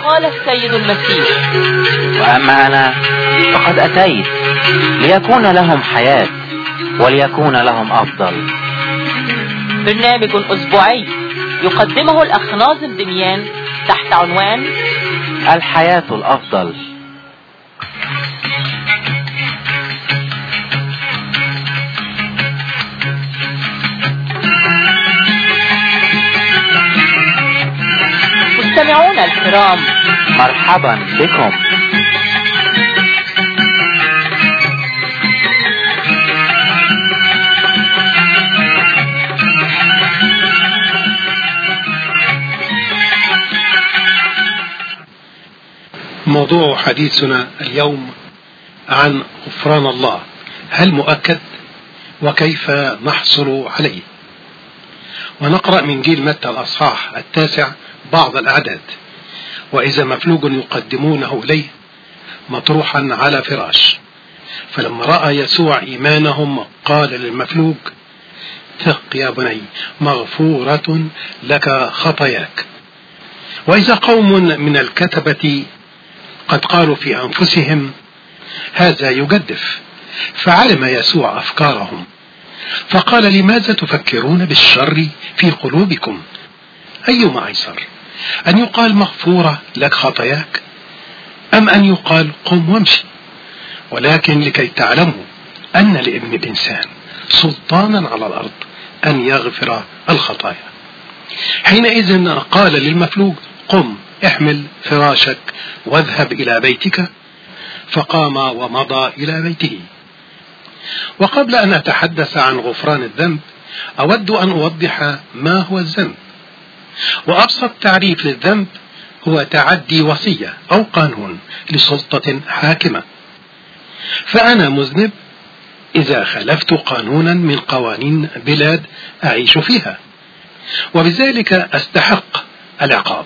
قال السيد المسيح: وأما أنا فقد أتيت ليكون لهم حياة وليكون لهم أفضل. برنامج أسبوعي يقدمه الأخ ناظم دميان تحت عنوان الحياة الأفضل. مستمعونا الكرام، مرحبا بكم. موضوع حديثنا اليوم عن غفران الله، هل مؤكد؟ وكيف نحصل عليه؟ ونقرأ من إنجيل متى الأصحاح 9 بعض الأعداد: وإذا مفلوج يقدمونه إليه مطروحا على فراش، فلما رأى يسوع إيمانهم قال للمفلوج: ثق يا بني، مغفورة لك خطاياك. وإذا قوم من الكتبة قد قالوا في أنفسهم: هذا يجدف، فعلم يسوع أفكارهم فقال: لماذا تفكرون بالشر في قلوبكم؟ أيما أيسر، أن يقال مغفورة لك خطاياك، أم أن يقال قم وامشي؟ ولكن لكي تعلموا أن لابن الإنسان سلطانا على الأرض أن يغفر الخطايا. حينئذ قال للمفلوج: قم احمل فراشك واذهب إلى بيتك. فقام ومضى إلى بيته. وقبل أن أتحدث عن غفران الذنب أود أن أوضح ما هو الذنب. وأبسط تعريف للذنب هو تعدي وصية أو قانون لسلطة حاكمة. فأنا مذنب إذا خالفت قانونا من قوانين بلاد أعيش فيها، وبذلك أستحق العقاب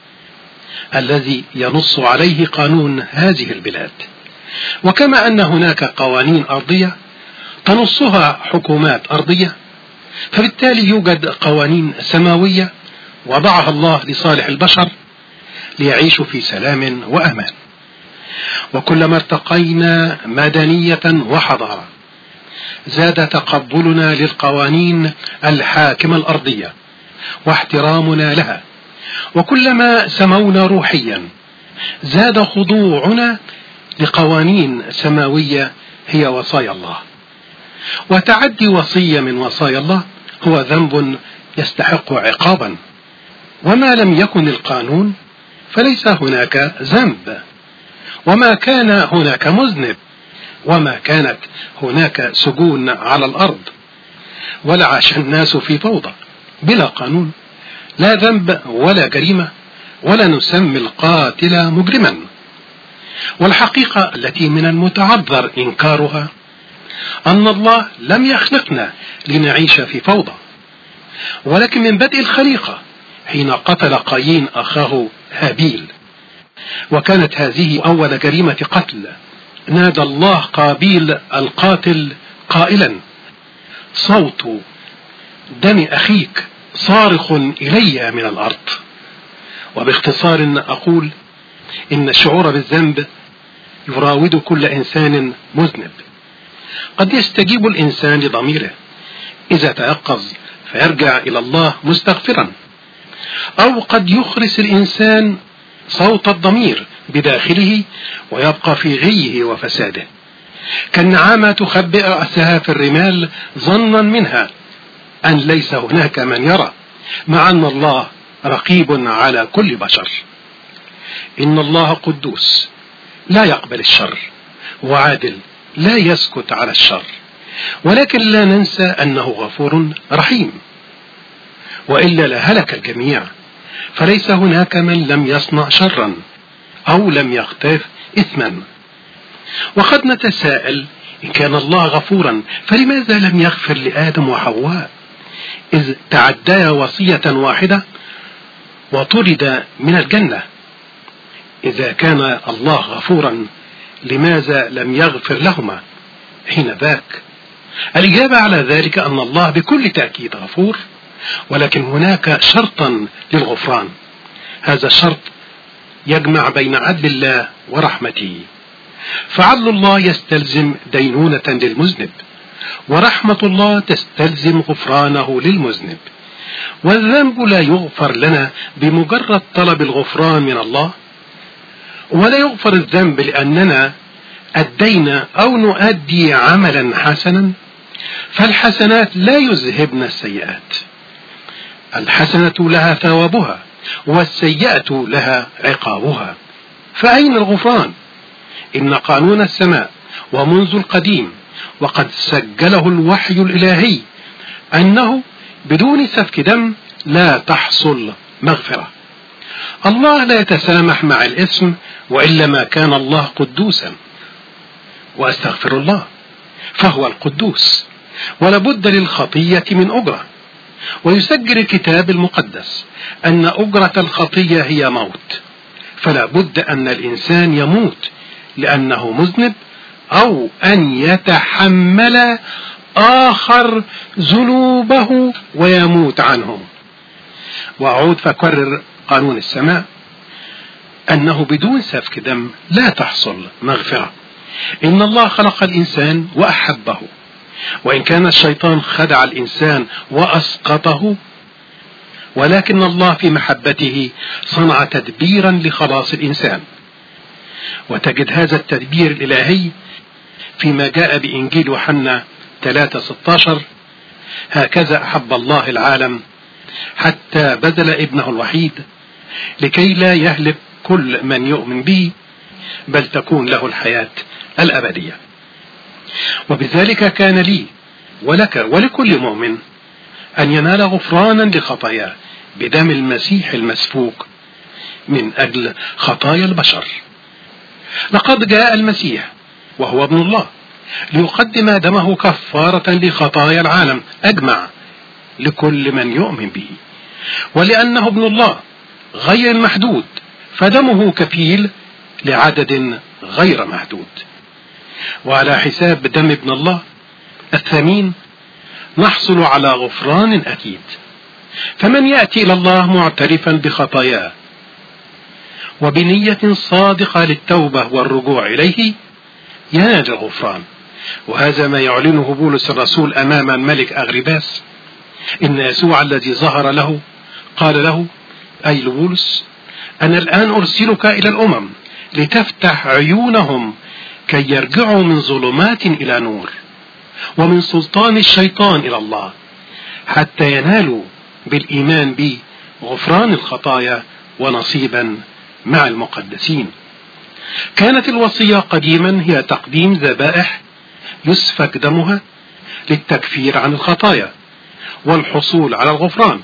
الذي ينص عليه قانون هذه البلاد. وكما أن هناك قوانين أرضية تنصها حكومات أرضية، فبالتالي يوجد قوانين سماوية وضعها الله لصالح البشر ليعيشوا في سلام وأمان. وكلما ارتقينا مدنية وحضارة زاد تقبلنا للقوانين الحاكمة الأرضية واحترامنا لها، وكلما سمونا روحيا زاد خضوعنا لقوانين سماوية هي وصايا الله. وتعدي وصية من وصايا الله هو ذنب يستحق عقابا، وما لم يكن القانون فليس هناك ذنب، وما كان هناك مذنب، وما كانت هناك سجون على الأرض، ولعاش الناس في فوضى بلا قانون، لا ذنب ولا جريمة، ولا نسمي القاتل مجرما. والحقيقة التي من المتعذر إنكارها أن الله لم يخلقنا لنعيش في فوضى، ولكن من بدء الخليقة حين قتل قايين أخاه هابيل، وكانت هذه أول جريمة قتل، نادى الله قابيل القاتل قائلا: صوت دم أخيك صارخ إلي من الأرض. وباختصار أقول إن الشعور بالذنب يراود كل إنسان مذنب. قد يستجيب الإنسان لضميره إذا تيقظ فيرجع إلى الله مستغفرا، أو قد يخرس الإنسان صوت الضمير بداخله ويبقى في غيه وفساده، كالنعامة تخبئ رأسها في الرمال ظنا منها أن ليس هناك من يرى، مع أن الله رقيب على كل بشر. إن الله قدوس لا يقبل الشر، وعادل لا يسكت على الشر، ولكن لا ننسى أنه غفور رحيم، وإلا لهلك الجميع. فليس هناك من لم يصنع شرا أو لم يغترف إثما. وقد نتساءل: إن كان الله غفورا فلماذا لم يغفر لآدم وحواء إذ تعديا وصية واحدة وطرد من الجنة؟ إذا كان الله غفورا لماذا لم يغفر لهما حين ذاك؟ الإجابة على ذلك أن الله بكل تأكيد غفور، ولكن هناك شرطا للغفران. هذا الشرط يجمع بين عدل الله ورحمته، فعدل الله يستلزم دينونة للمذنب، ورحمة الله تستلزم غفرانه للمذنب. والذنب لا يغفر لنا بمجرد طلب الغفران من الله، ولا يغفر الذنب لأننا أدينا أو نؤدي عملا حسنا، فالحسنات لا يذهبن السيئات. الحسنة لها ثوابها والسيئة لها عقابها. فأين الغفران؟ إن قانون السماء ومنذ القديم وقد سجله الوحي الإلهي أنه بدون سفك دم لا تحصل مغفرة. الله لا يتسامح مع الإثم، وإلا ما كان الله قدوسا، وأستغفر الله، فهو القدوس، ولا بد للخطية من أجرة. ويسجل الكتاب المقدس أن أجرة الخطية هي موت، فلا بد أن الإنسان يموت لأنه مذنب، أو أن يتحمل آخر ذنوبه ويموت عنه. وأعود فأكرر قانون السماء أنه بدون سفك دم لا تحصل مغفرة. إن الله خلق الإنسان وأحبه، وإن كان الشيطان خدع الإنسان وأسقطه، ولكن الله في محبته صنع تدبيرا لخلاص الإنسان. وتجد هذا التدبير الإلهي فيما جاء بإنجيل يوحنا 3:16: هكذا أحب الله العالم حتى بذل ابنه الوحيد لكي لا يهلك كل من يؤمن به، بل تكون له الحياة الأبدية. وبذلك كان لي ولك ولكل مؤمن أن ينال غفرانا لخطاياه بدم المسيح المسفوك من أجل خطايا البشر. لقد جاء المسيح وهو ابن الله ليقدم دمه كفارة لخطايا العالم أجمع لكل من يؤمن به، ولأنه ابن الله غير المحدود فدمه كفيل لعدد غير محدود. وعلى حساب دم ابن الله الثمين نحصل على غفران أكيد. فمن يأتي إلى الله معترفا بخطاياه وبنية صادقة للتوبة والرجوع إليه ينال الغفران. وهذا ما يعلنه بولس الرسول أمام الملك أغرباس، إن يسوع الذي ظهر له قال له، أي لبولس: أنا الآن أرسلك إلى الأمم لتفتح عيونهم كي يرجعوا من ظلمات إلى نور، ومن سلطان الشيطان إلى الله، حتى ينالوا بالإيمان بي غفران الخطايا ونصيبا مع المقدسين. كانت الوصية قديما هي تقديم ذبائح يسفك دمها للتكفير عن الخطايا والحصول على الغفران.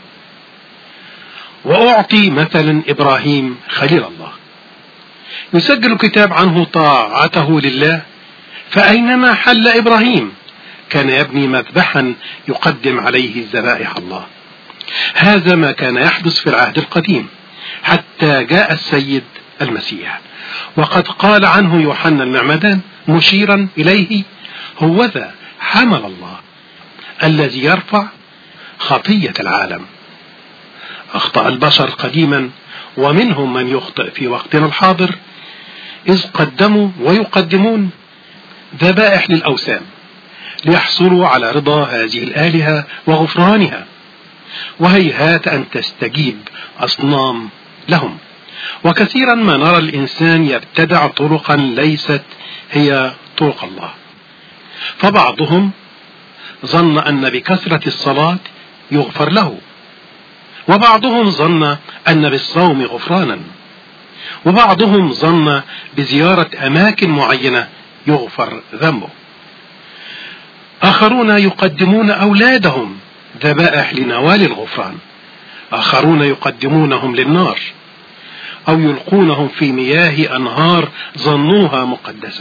وأعطي مثلا إبراهيم خليل الله، يسجل الكتاب عنه طاعته لله، فأينما حل إبراهيم كان يبني مذبحا يقدم عليه ذبائح الله. هذا ما كان يحدث في العهد القديم حتى جاء السيد المسيح، وقد قال عنه يوحنا المعمدان مشيرا إليه: هوذا حمل الله الذي يرفع خطية العالم. أخطأ البشر قديما، ومنهم من يخطئ في وقتنا الحاضر، إذ قدموا ويقدمون ذبائح للأوثان ليحصلوا على رضا هذه الآلهة وغفرانها، وهيهات أن تستجيب أصنام لهم. وكثيرا ما نرى الإنسان يبتدع طرقا ليست هي طرق الله. فبعضهم ظن أن بكثرة الصلاة يغفر له، وبعضهم ظن أن بالصوم غفرانا، وبعضهم ظن بزيارة أماكن معينة يغفر ذنبه. آخرون يقدمون أولادهم ذبائح لنوال الغفران، آخرون يقدمونهم للنار أو يلقونهم في مياه أنهار ظنوها مقدسة.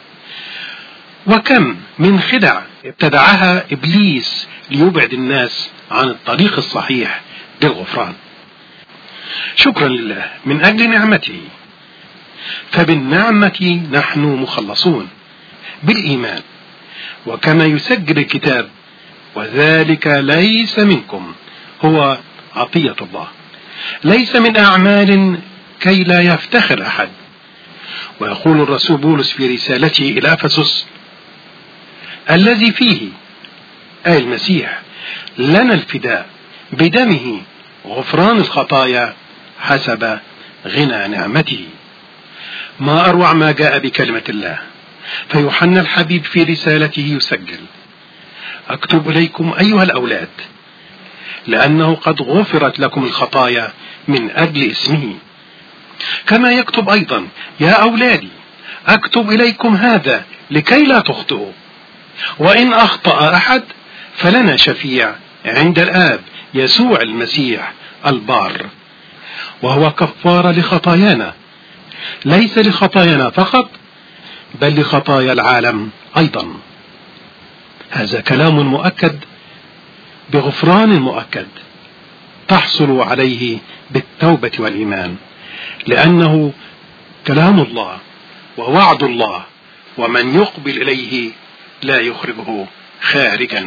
وكم من خدع ابتدعها إبليس ليبعد الناس عن الطريق الصحيح للغفران. شكرا لله من أجل نعمته، فبالنعمة نحن مخلصون بالإيمان. وكما يسجل الكتاب: وذلك ليس منكم، هو عطية الله، ليس من أعمال كي لا يفتخر أحد. ويقول الرسول بولس في رسالته إلى أفسس: الذي فيه أي المسيح لنا الفداء بدمه غفران الخطايا حسب غنى نعمته. ما أروع ما جاء بكلمة الله. فيوحنا الحبيب في رسالته يسجل: أكتب إليكم أيها الأولاد لأنه قد غفرت لكم الخطايا من أجل اسمه. كما يكتب أيضا: يا أولادي أكتب إليكم هذا لكي لا تخطئوا. وإن أخطأ أحد فلنا شفيع عند الآب يسوع المسيح البار، وهو كفارة لخطايانا، ليس لخطايانا فقط بل لخطايا العالم أيضا. هذا كلام مؤكد بغفران مؤكد تحصل عليه بالتوبة والإيمان، لأنه كلام الله ووعد الله، ومن يقبل إليه لا يخرجه خارجا.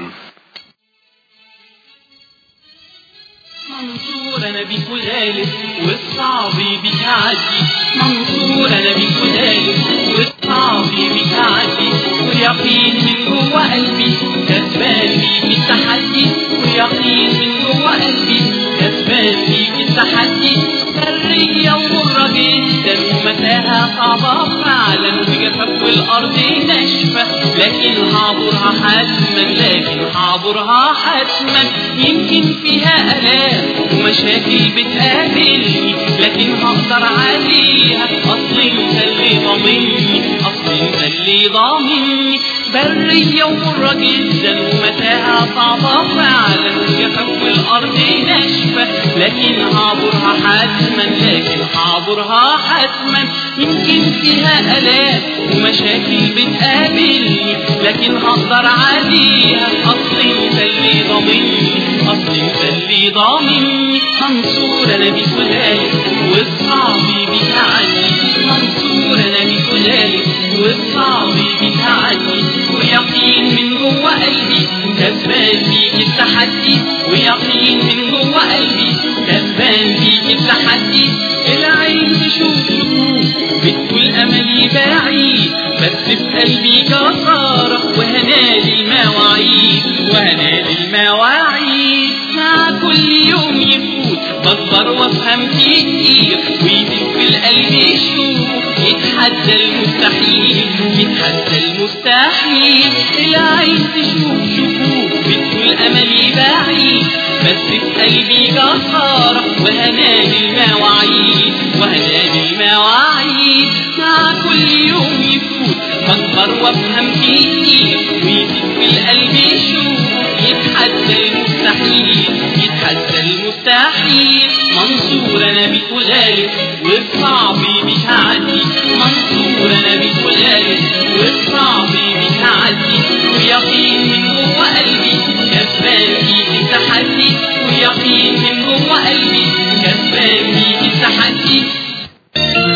منصور انا بيك ذلك والصعب بيك عدي، منصور انا بيك ذلك والصعب بيك عدي، واليقين من جوه قلبي كسبان بيك التحدي، واليقين من جوه قلبي كسبان بيك التحدي. برية ومرة جدا ومتاهة صعبة فعلا، وجفاف والأرض ناشفة، لكن هعبرها حتما، لكن هعبرها حتما. يمكن فيها آلام ومشاكل بتقابلني، لكن هقدر عليها، أصل انت اللي ضامني، أصل انت اللي ضامني. برية ومرة جدا ومتاهة صعبة فعلا، وجفاف والأرض ناشفة، لكن هعبرها حتما، لكن هعبرها حتما. يمكن فيها آلام ومشاكل بتقابلني، لكن هقدر عليها، أصل انت اللي ضامني، أصل انت اللي ضامني. منصور انا بيك ذلك والصعب بيك عني، منصور انا بيك ذلك والصعب بيك عني، ويقين من جوه قلبي كسبان بيك التحدي، ويقين من جوه قلبي كسبان بيك التحدي. العين تشوف شكوك بتقول املي بعيد، بس في قلبي جسارة وهنادي المواعيد، وهنادي المواعيد. مع كل يوم يفوت بكبر وافهم كتير، ويزيد في القلب شوق يتحدى المستحيل، يتحدى المستحيل. العين تشوف شكوك بتقول املي بعيد، بس في قلبي جسارة وهنادي المواعيد، وهنادي المواعيد. مع كل يوم يفوت بكبر وافهم كتير، ويزيد في القلب شوق يتحدى المستحيل، يتحدى المستحيل. منصور انا بيك ذلك والصعب بيك عدي، منصور انا بيك ذلك والصعب بيك عدي، ويقين من جوه قلبي كسبان بيك التحدي، ويقين من جوه قلبي كسبان بيك التحدي.